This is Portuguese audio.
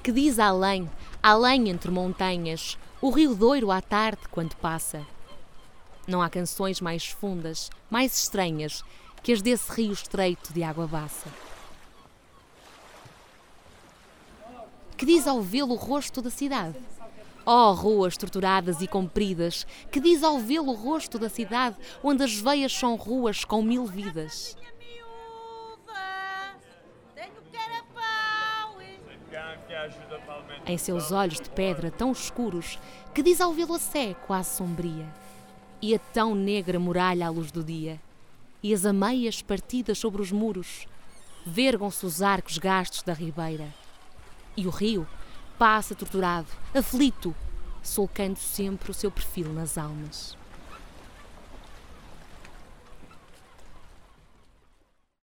Que diz além, além entre montanhas, o rio Douro à tarde quando passa. Não há canções mais fundas, mais estranhas, que as desse rio estreito de água baça. Que diz ao vê-lo o rosto da cidade? Oh, ruas torturadas e compridas, que diz ao vê-lo o rosto da cidade, onde as veias são ruas com 1000 vidas. Em seus olhos de pedra tão escuros, que diz ao vê-lo a sé quase sombria, e a tão negra muralha à luz do dia, e as ameias partidas sobre os muros, vergam-se os arcos gastos da ribeira, e o rio passa torturado, aflito, solcando sempre o seu perfil nas almas.